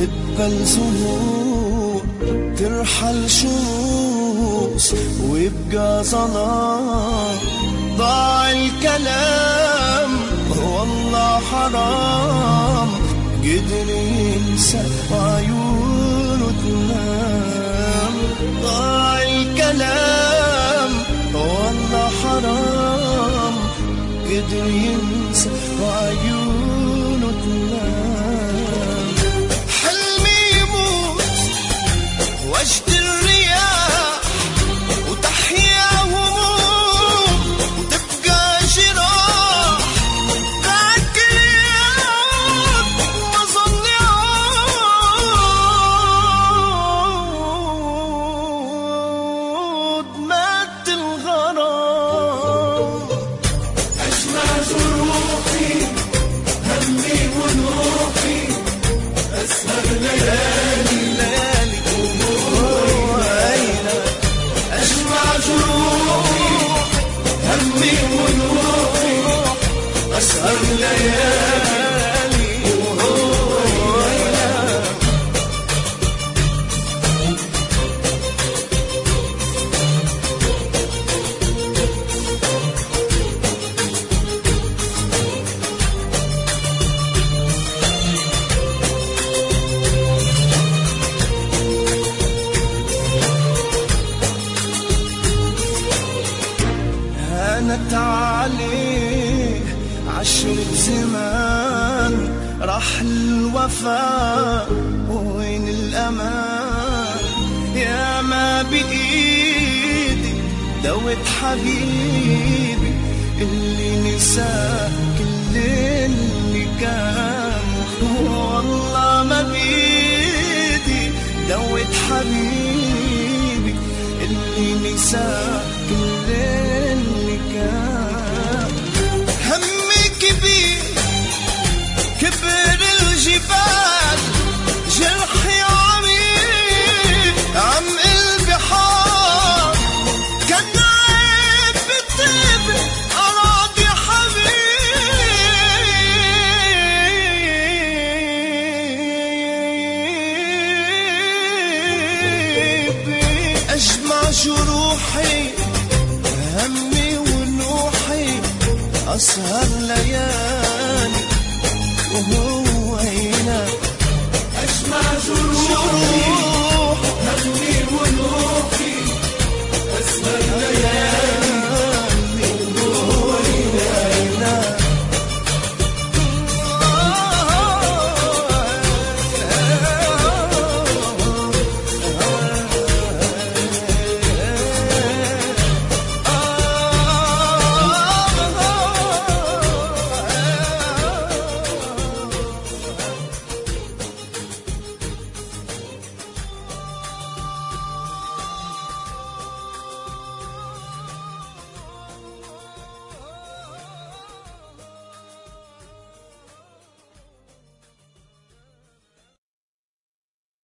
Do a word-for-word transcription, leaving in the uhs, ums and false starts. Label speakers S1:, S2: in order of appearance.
S1: تقبل زهور ترحل شموس ويبقى ظلام. ضاع الكلام والله حرام، قدر ينسى وعيونه تنام. ضاع الكلام والله حرام، قدر ينسى وعيونه تنام. حلمي يموت وجد الرياح وتحيا هموم وتبقى جراح. ذاك اليوم ما ظل يعود، مات الغرام. أجمع جروحي همي ونوحي، أسهر ليالي ليالي وعينا. أجمع جروحي همي ونوحي، أسهر ليالي وعينا. هانت عليه عشرة زمان، راح الوفاء وين الأمان. يا ما بإيدي دوت حبيبي اللي نسى كل اللي كان. والله ما بإيدي دوت حبيبي اللي نسى كل اللي كان. همي كبير كبر الجبال، جرحي عميق عم البحار. كان عيب بطيب أراضي حبيبي. أجمع جروحي همي ونوحي، أسهر ليالي وهو هنا. أجمع جروحي